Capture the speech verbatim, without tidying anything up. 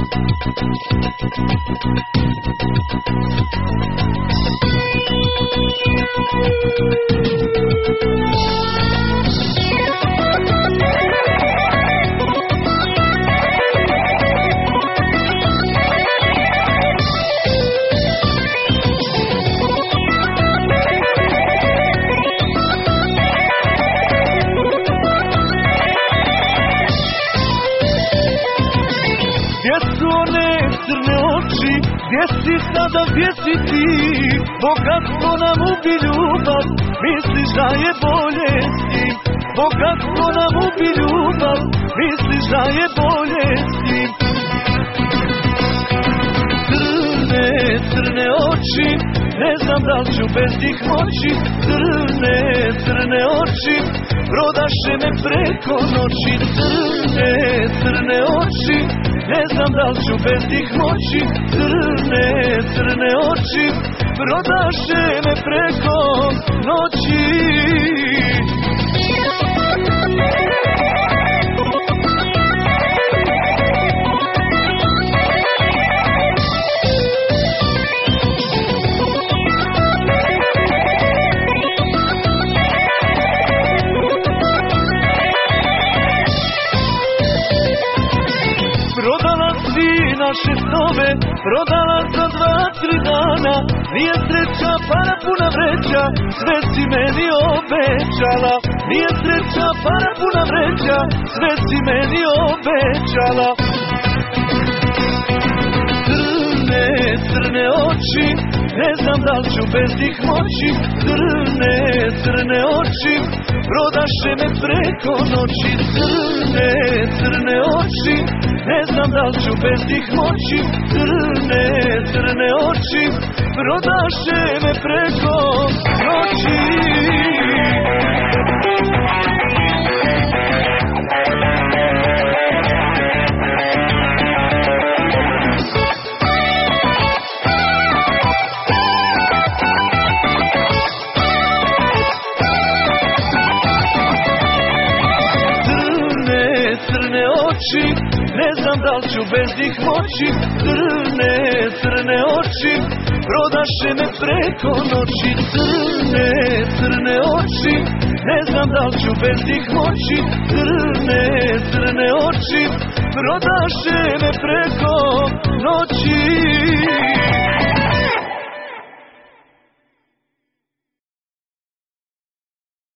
Gdje su one crne oči, gdje si sada, gdje si ti? Bogatstvo nam ubi ljubav, misliš da je bolje s tim? Bogatstvo nam ubi ljubav, misliš da je bolje s tim? Crne, crne oči, ne znam da li ću bez njih moći. Crne, crne oči, prodaše me preko noći. Crne, crne oči, ne znam da li ću bez njih moći. Crne, crne oči, prodaše me preko noći. Prodala si naše snove, prodala za dva, tri dana. Nije sreća para puna vreća, sve si meni obećala. Nije sreća para puna vreća, sve si meni obećala. Crne, crne oči, ne znam da li ću bez njih moći. Crne, crne oči, prodaše me preko noći. Crne, crne oči, ne znam da li ću bez njih moći. Crne, crne oči, prodaše me preko noći. Crne oči, ne znam da li ću bez njih moći. Crne, crne oči, prodaše me preko noći. Crne, crne oči, ne znam da li ću bez njih moći. Crne, crne oči, prodaše me preko noći.